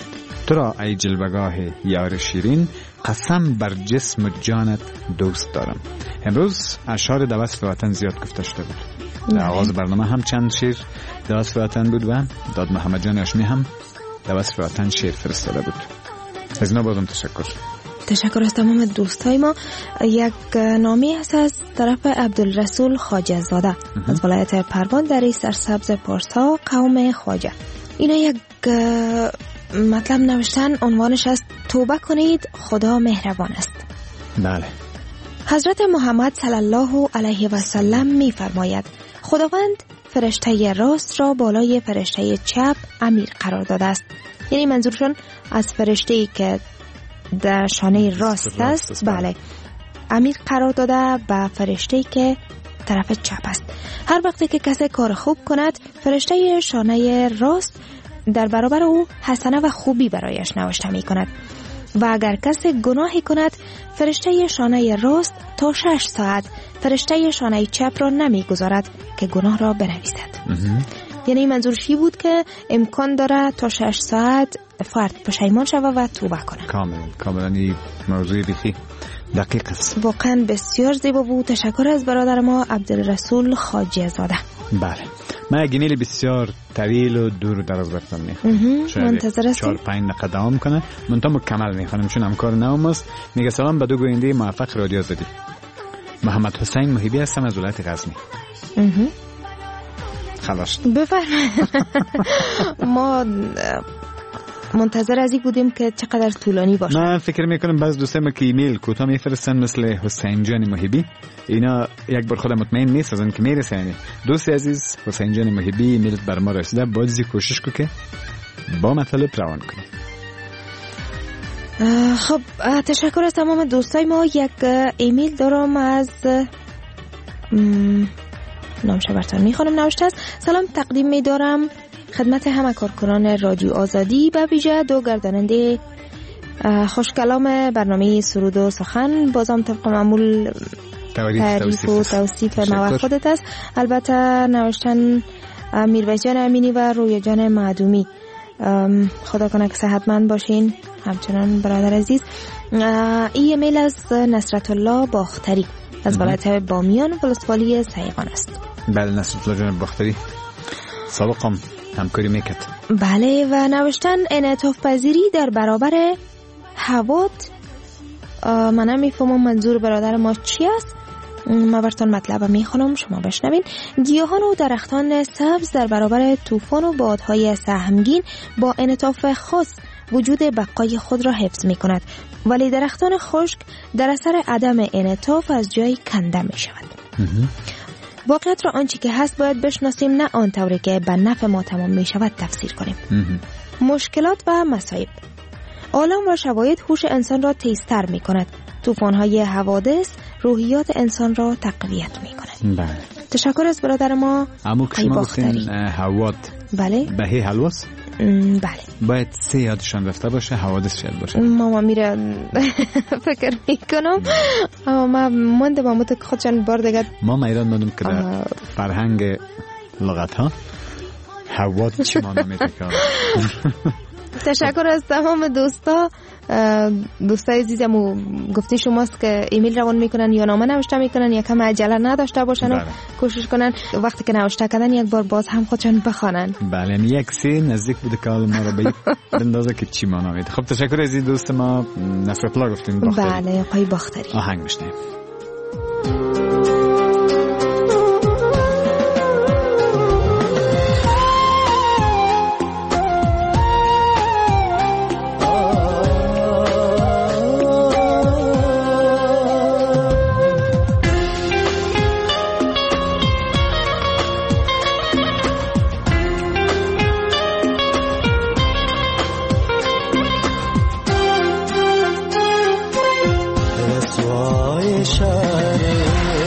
تو را ای جلوگاه یار شیرین، قسم بر جسم و جانت دوست دارم. امروز اشعار در وصف وطن زیاد گفته شده بود. در آغاز برنامه هم چند شعر در وصف وطن بود و داد محمد جان هاشمی هم در وصف وطن شعر فرستاده بود. از اینا بازم تشکر از تمام دوستای ما. یک نامه هست از طرف عبدالرسول خواجه زاده از ولایت پروان در سرسبز پارسا قوم خواجه. اینا یک مطلب نوشتن، عنوانش است توبه کنید خدا مهربان است. بله. حضرت محمد صلی الله علیه و سلم می فرماید خداوند فرشته راست را بالای فرشته چپ امیر قرار داده است. یعنی منظورشون از فرشته‌ای که در شانه راست است بله امیر قرار داده به فرشته‌ای که طرف چپ است. هر وقتی که کسی کار خوب کند فرشته شانه راست در برابر او حسنه و خوبی برایش نوشته می کند و اگر کسی گناهی کند فرشته شانه راست تا 6 ساعت فرشته شانه چپ را نمی گذارد که گناه را بنویسد. یعنی منظورشی بود که امکان داره تا 6 ساعت فرد پشیمان شود و توبه کنه. کاملا این موضوع بخی دقیق است. واقعا بسیار زیبا بود. تشکر از برادر ما عبدالرسول خواجه زاده. بله. من یک ایمیل بسیار طویل و دور دراز براتون میخونم. منتظر هستم. 4-5 دقیقه دوام میکنه. منتها مکمل میخونم چون همکار نوام است. میگه سلام به دو گوینده موفق رادیو آزادی. محمد حسین محیبی هستم از ولایت غزنی. خلاص. بفرمایید. ما منتظر ازی بودیم که چقدر طولانی باشه. من فکر میکنم بعض دوستای ما که ایمیل کوتاه میفرستن مثل حسین جان محیبی، اینا یک بار خودم مطمئن نیست از اون که میرسه. یعنی دوست عزیز حسین جان محیبی ایمیل بر ما رسیده، بازی کوشش کو که با مطلب روان کنیم. خب تشکر از تمام دوستای ما. یک ایمیل دارم از نامش براتون میخونم. نوشته است سلام تقدیم میدارم خدمت همه کارکنان رادیو آزادی، به ویژه دو گرداننده خوشکلام برنامه سرود و سخن. بازم طبق معمول تعریف و توصیف مواد خودت است. البته نوشتن میرویس جان امینی و رویا جان معدومی. خدا کنه که صحتمند باشین همچنان برادر عزیز. این ایمیل از نصرت الله باختری از ولایت بامیان ولسوالی سیغان است. بله نصرت الله جان باختری سابقا همکاری میکرد. بله و نوشتن انعطاف پذیری در برابر حوادث. من نمیفهمم منظور برادر ما چی است. ما براتون مطلب میخونم شما بشنوین. گیاهان و درختان سبز در برابر طوفان و بادهای سهمگین با انعطاف خاص وجود بقای خود را حفظ می کند، ولی درختان خشک در اثر عدم انعطاف از جای کنده می شود. واقعیت را آنچه که هست باید بشناسیم، نه آن طوری که به نفع ما تمام می شود تفسیر کنیم. مشکلات و مصائب عالم و شواهد هوش انسان را تیزتر می کند. طوفان‌های حوادث روحیات انسان را تقویت می کند. بله. تشکر از برادر ما ای باختری. حواد بله بهی حلواس. بله باید 3 یادشان رفته باشه، حوادث شد باشه. ماما میره فکر میکنم اما من ماما تو خودشان بار دیگه ماما ایران مادم که در فرهنگ لغت ها حواد چی مانا میده که تشکر از تمام دوستای عزیزم و گفته شماست که ایمیل روان میکنن یا نامه نوشته میکنن یا کم عجله نداشته باشن و کوشش کنن وقتی که نوشته کردن یک بار باز هم خودشان بخوانن. بله یعنی یک سی نزدیک بوده که حال ما رو به اندازه که چی مانا میده. خب تشکر از این دوست ما نصرت الله گفتیم باختری. بله آقای باختری. آهنگ میشنیم. شهر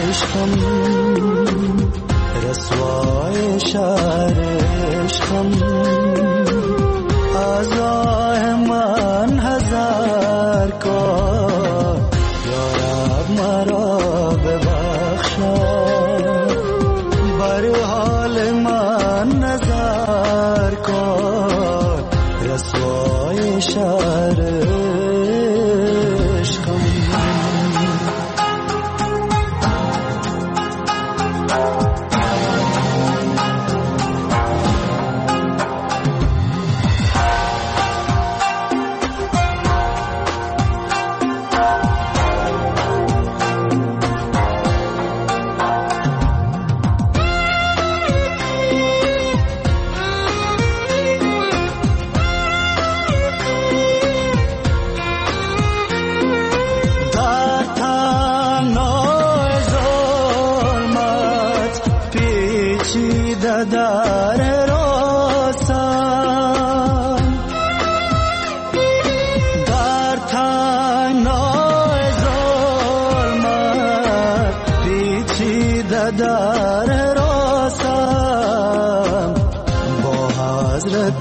حضرت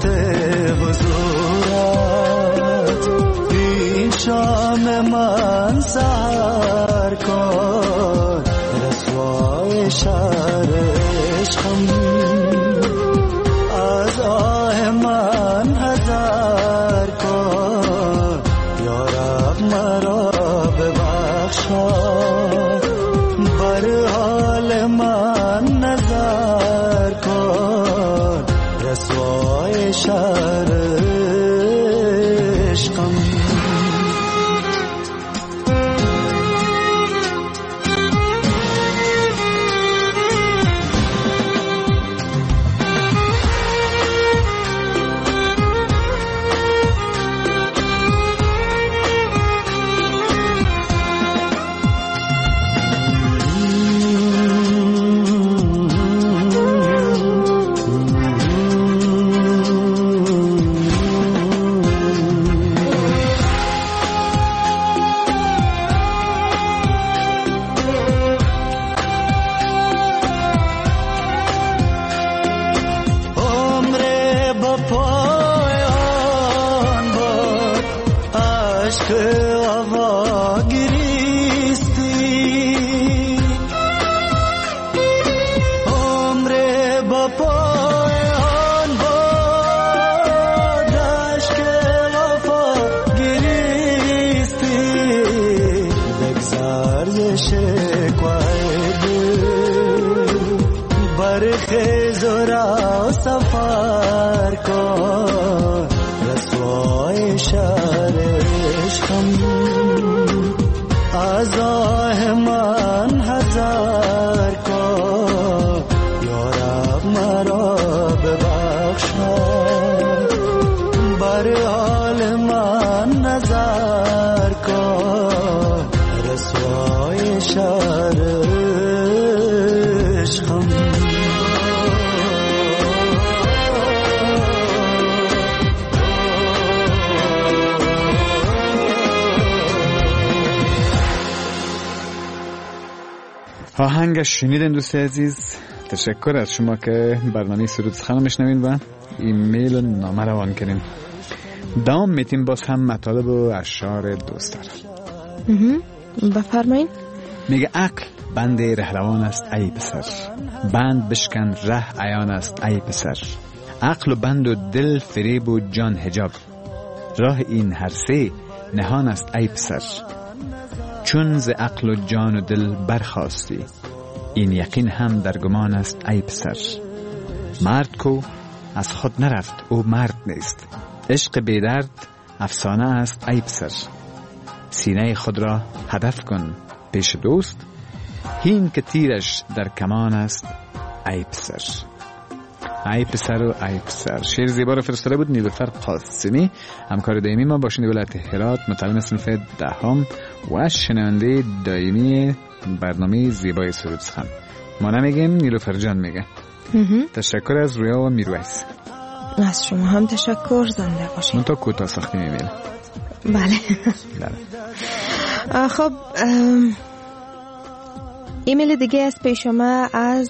حضورت این شام من سحر کن رسوای شهر عشقم از آه من حذر کن یا رب مرا ببخشا بر حال من نظر کن رسوای شهر عشقم برخیز و را سفر کن رسوای شهر عشقم از آه من حذر کن یا رب مرا ببخشا بر حال من نظر کن رسوای شهر عشقم آهنگش شنیدن دوست عزیز. تشکر از شما که برنامه سرود سخن میشنوین و ایمیل و نامه روان کنین. دوام میتیم باز هم مطالب و اشعار دوست دارم. بفرمایین. میگه عقل بند رهروان است ای پسر، بند بشکن ره عیان است ای پسر. عقل و بند و دل فریب و جان حجاب، راه این هر سه نهان است ای پسر. چون ز عقل و جان و دل برخاستی، این یقین هم در گمان است ای پسر. مرد کو از خود نرفت او مرد نیست، عشق بیدرد افسانه است ای پسر. سینه خود را هدف کن پیش دوست، هین که تیرش در کمان است ای پسر. ای پسر و ای پسر. شعر زیبا رو فرستاده بود نیلوفر قاسمی، همکار دائمی ما با شنیدن ولایت هرات، متعلم صنف دهم و شنونده دائمی برنامه زیبای سرود سخن. ما نمیگیم، نیلوفر جان میگه. تشکر از رویا و میرویس. از شما هم تشکر، زنده باشید. من تا کوتاه ساختی میمیل. بله. خب ایمیل دیگه از پیش ما از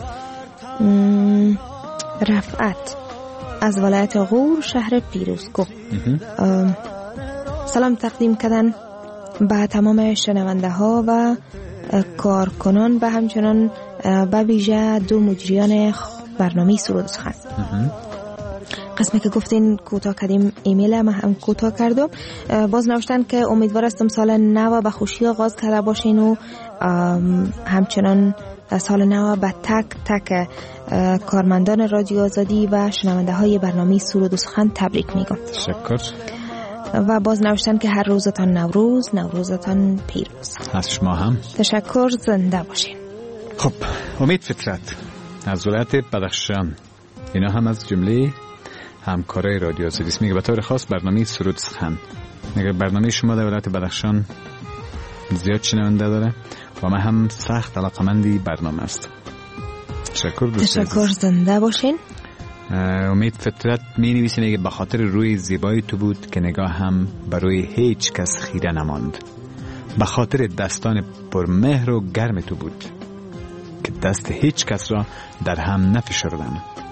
رفعت از ولایت غور شهر پیروزکو. سلام تقدیم کردن به تمام شنونده ها و کارکنان و همچنان به ویژه دو مجریان برنامه سرود سخن. قسمی که گفتین کوتاه کردیم ایمیل ما هم کوتاه کردم. باز نوشتن که امیدوار هستم سال نو به خوشی آغاز کرده باشین و همچنان سال نو به تک تک کارمندان رادیو آزادی و شنونده های برنامه سرود و سخن تبریک میگم. تشکر. و باز نوشتن که هر روزتان نوروز، نوروزتان پیروز. از شما هم تشکر، زنده باشین. خب امید فطرت از ولایت بدخشان، اینا هم از جمله همکارای رادیو آزادی است. میگه به طور خاص برنامه سرود سخن، میگه برنامه شما در ولایت بدخشان زیاد شنونده داره و من هم سخت علاقمندی برنامه است. تشکر دوست عزیز. تشکر، زنده باشین. امید فطرت می نویسه میگه به خاطر روی زیبای تو بود که نگاه هم بر روی هیچ کس خیره نماند، به خاطر دستان پرمهر و گرم تو بود که دست هیچ کس را در هم نفشردم،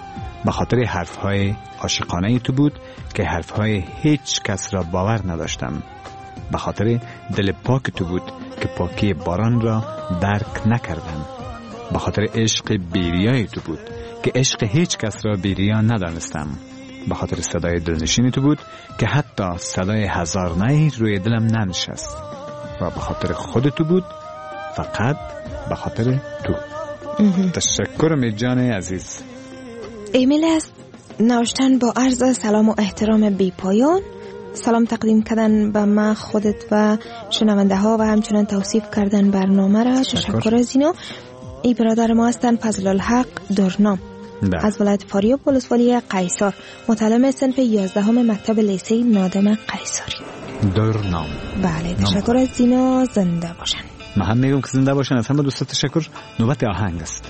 به خاطر حرفهای عاشقانه تو بود که حرفهای هیچ کس را باور نداشتم. به خاطر دل پاک تو بود که پاکی باران را درک نکردم. به خاطر عشق بیریای تو بود که عشق هیچ کس را بیریا ندانستم. به خاطر صدای دلنشین تو بود که حتی صدای هزار نی روی دلم ننشست. و به خاطر خود تو بود، فقط به خاطر تو. تشکرم جان عزیز. ایمیل است نوشتن با عرض سلام و احترام بی پایان، سلام تقدیم کردن به ما، خودت و شنونده ها و همچنان توصیف کردن برنامه را. تشکر از اینا. ای برادر ما هستن فضل الحق درنام از ولایت فاریاب ولسوالی قیصر، متعلم صنف 11 مکتب لیسه نادم قیصری. درنام. بله تشکر از اینا. زنده باشن. من هم میگم که زنده باشن. از همه دوستا تشکر. نوبت آهنگ است.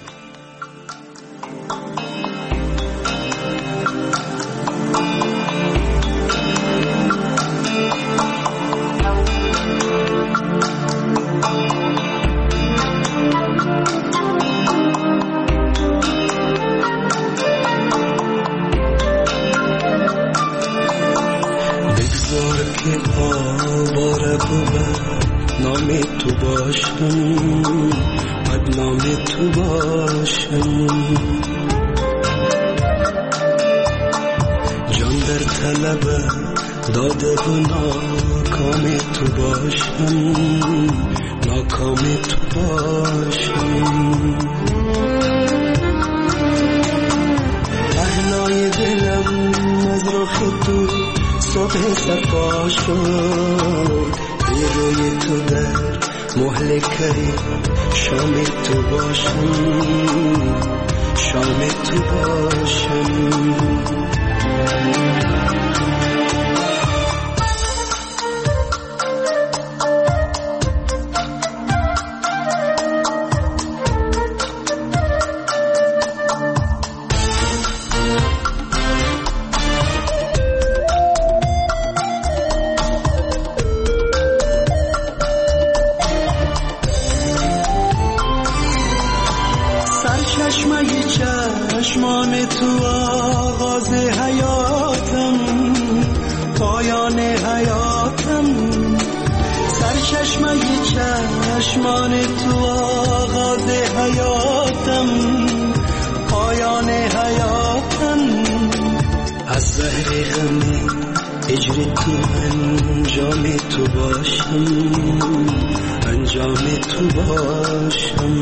چشمان تو آغاز حیاتم، پایان حیاتم، سرچشمه چشمان تو آغاز حیاتم، پایان حیاتم، از زهر غم هجر تو انجام تو باشم، انجام تو باشم.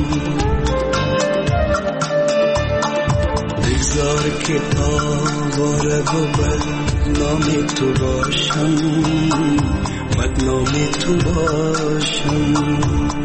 بگذار که آواره و بدنام تو باشم، بدنام تو باشم.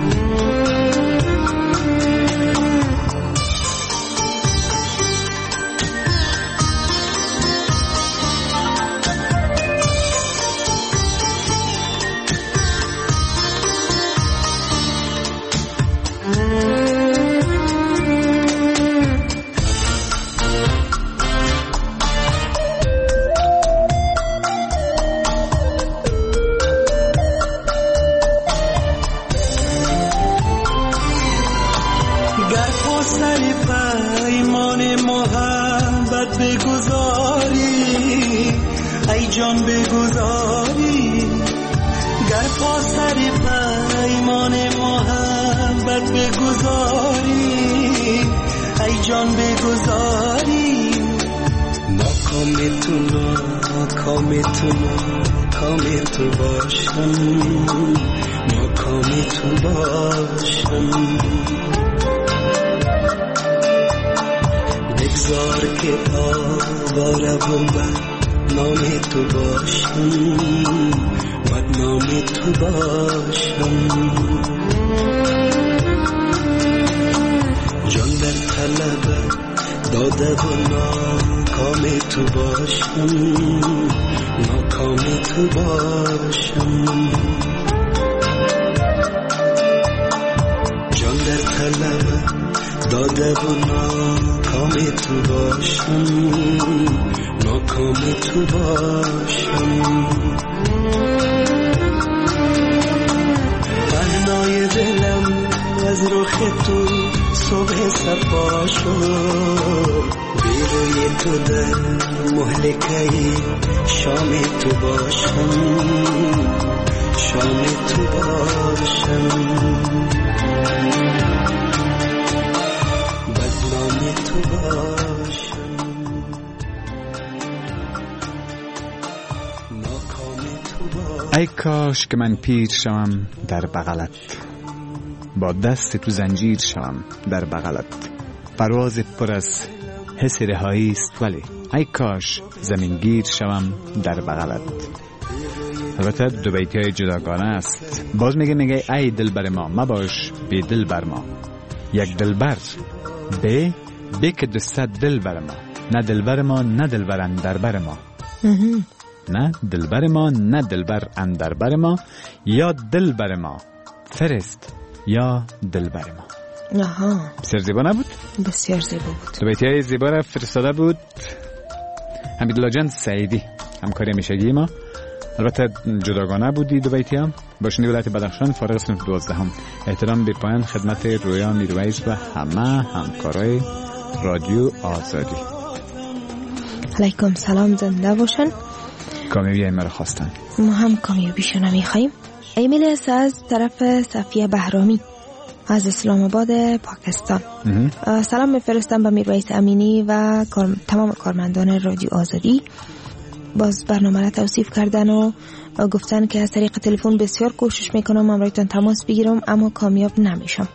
بگذار که آواره و بدنام تو باشم، بدنام تو باشم. جان در طلب داده و ناکام تو باشم، ناکام تو باشم. جان در طلب داده و ناکام تو باشم، ناکام تو باشم. پهنای دلم از رخ تو صبح صفا شد، تو در مهلکه شام تو باشم، شام تو باشم، بدنام تو باشم، ناکام تو باشم. ای کاش که من پیر شوم در بغلت، با دست تو زنجیر شوم در بغلت. پرواز پر از حس رهایی است، ولی ای کاش زمینگیر شوم در بغلت. البته دو بیتی‌های جداگانه است. باز میگه ای دلبر ما مباش بی دل بر ما. یک دلبر به که 200 دل بر ما. نه دلبر ما نه دلبر اندر بر ما. نه دلبر ما نه دلبر اندر بر ما، یا دلبر ما فرست یا دلبر ما. آها، بسیار زیبا نبود؟ بسیار زیبا بود. دو بیتی‌های زیبا را فرستاده بود حمیدالله جان سعیدی، همکاری میشگی ما. البته جداگانه بودی دو بیتی هم. باشندی ولایت بدخشان، فارغ صنف 12. احترام به پایان خدمت رویا میرویس و همه همکارای رادیو آزادی. علیکم سلام، زنده باشن. کامیابی ایمه رو خواستن. ما هم کامیابیشون میخواییم. ایمیل است از طرف صفیه بهرامی از اسلام آباد پاکستان. سلام میفرستم به میرویس امینی و تمام کارمندان رادیو آزادی. باز برنامه را توصیف کردن و گفتن که از طریق تلفن بسیار کوشش میکنم امرایتان تماس بگیرم اما کامیاب نمیشم.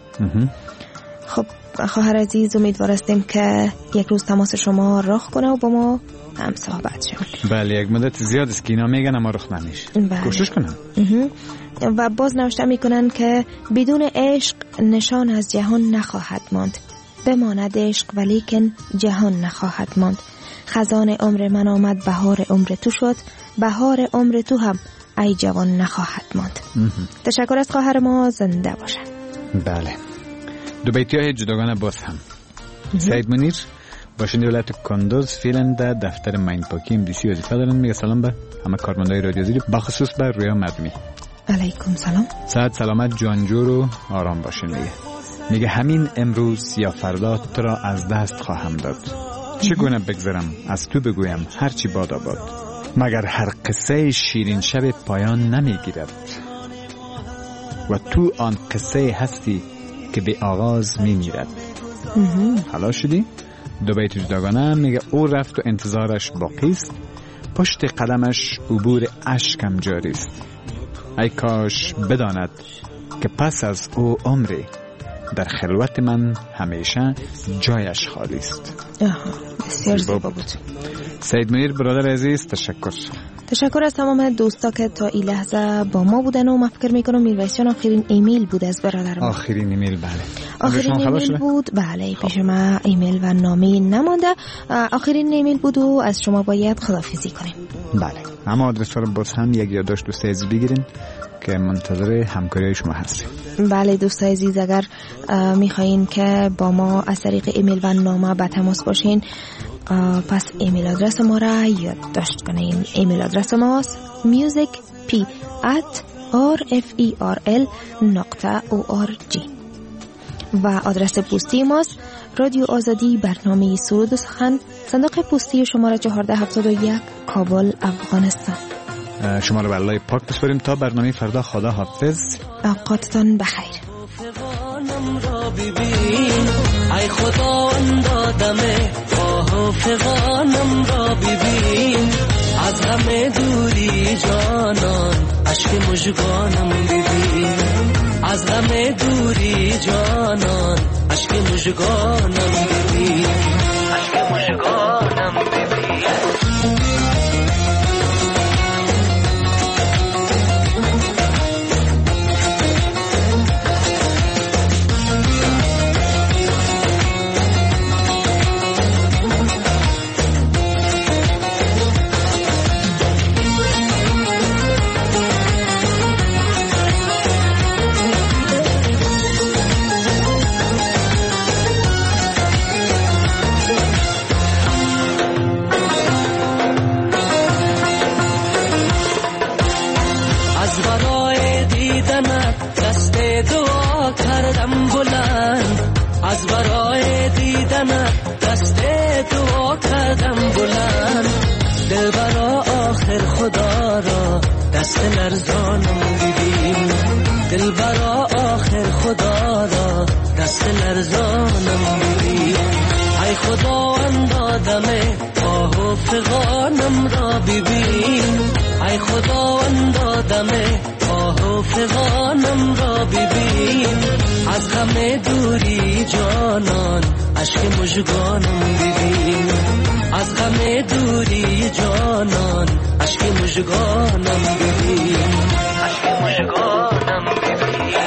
خب خواهر عزیز، امیدوار هستیم که یک روز تماس شما رخ کنه و با ما هم صحبت شد. بله، یک مدت زیاد است که اینا میگن اما رخ نمیشه. کوشش کنم. و باز نوشته میکنن که بدون عشق نشان از جهان نخواهد ماند، بماند عشق ولیکن جهان نخواهد ماند. خزان عمر من آمد، بهار عمر تو شد، بهار عمر تو هم ای جوان نخواهد ماند. تشکر از خواهر ما، زنده باشن. بله، دو بیتی‌های جداگانه باز هم. سعید منیر باشنده ولایت کندوز فعلا در دفتر ماین پاکی امدیسی وظیفه دارن. میگه سلام به همه کارمندای رادیو آزادی، بخصوص به رویا مردمی. علیکم سلام. صحت سلامت جانجور و آرام باشین. میگه همین امروز یا فردا تو را از دست خواهم داد. چگونه بگذرم از تو بگویم هرچی باد آباد، مگر هر قصه شیرین شب پایان نمیگیرد و تو آن قصه هستی که به آغاز میمیرد. حالا شدی؟ دو بیت جداگانه میگه او رفت و انتظارش باقی است، پشت قدمش عبور اشکم جاری است. ای کاش بداند که پس از او عمری در خلوت من همیشه جایش خالی است. بسیار زیبا بود. سید منیر برادر عزیز، تشکر از تمام دوستا که تا این لحظه با ما بودن و من فکر میکنم میرویسیان آخرین ایمیل بود از برادر ما. آخرین ایمیل، بله. آخرین ایمیل بود، بله. پیش ما ایمیل و نامه نمانده. آخرین ایمیل بود و از شما باید خداحافظی کنیم. بله، اما آدرس رو باز هم یک یادداشت دوست عزیز بگیرین که منتظر همکاری شما هستیم. بله دوستای عزیز، اگر میخواین که با ما از طریق ایمیل و نامه به تماس باشین، پس ایمیل آدرس ما را یادداشت کنین. ایمیل آدرس ماست musicp@rferl.org و آدرس پستی ماست رادیو آزادی، برنامه سرود و سخن، صندوق پستی شماره 1471، کابل، افغانستان. شما رو به الله پاک بسپاریم تا برنامه فردا. خدا حافظ، اوقاتتان بخیر. ای خداوند دم حافظانم را ببین، از همه دوری جانان عشق مژگانم ببین، از همه دوری جانان عشق مژگانم ببین، عشق مژگانم ببین. لرزانم ببین. ای خداوند آدم آه و فغانم را ببین. ای خداوند آدم آه و فغانم را ببین. از غم دوری جانان عشق مژگانم ببین. از غم دوری جانان عشق مژگانم ببین. عشق مژگانم ببین.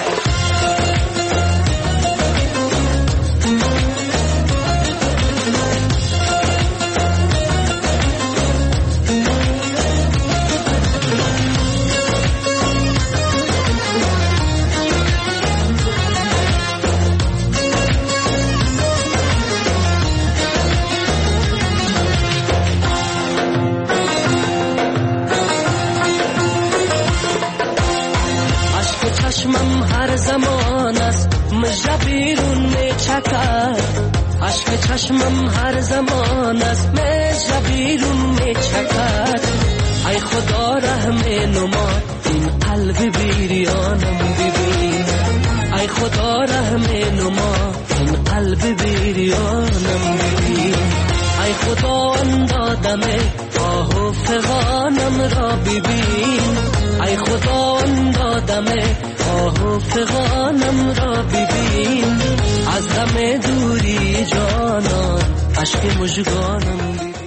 چشمم هر زمان است مژه بیرون می چکد. عشق چشمم هر زمان است مژه بیرون می چکد. ای خدا رحم نما این قلب بیریانم ببین. ای خدا رحم نما این قلب بیریانم ببین. ای خدا اندادم آه و فغانم را ببین. ای خدا اندادم آه و فغانم را ببین. از غم دوری جانان عشق مژگانم ببین.